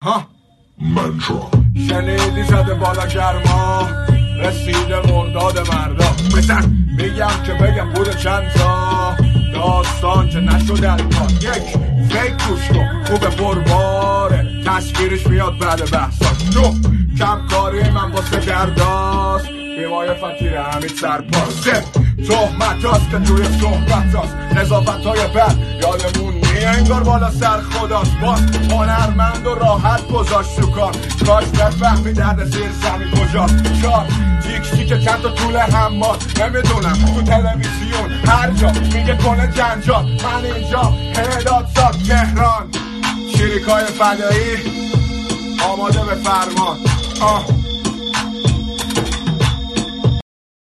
منترا شنیدی زده بالا گرما رسیده مرداد مردا بزن میگم که بگم بوده چند تا داستان که نشده الان یک فیک گوش کن خوب پرباره تصویرش میاد بعد بحثاش دو کم کاری من واسه درداست بیمای فتیر همین سرپاس سه تهمت هاست که توی صحبت هاست نظافت های بد یادمون انگار بالا سر خداست باز هنرمند و راحت گذاشت سکان کاش بفهمی درد زیر زمین کجاست چار تیکسی که چند تا طول حمال نمیدونم تو تلویزیون هر جا میگه کنه جنجال من اینجا هداد ساد تهران شیریکای فدایی آماده به فرمان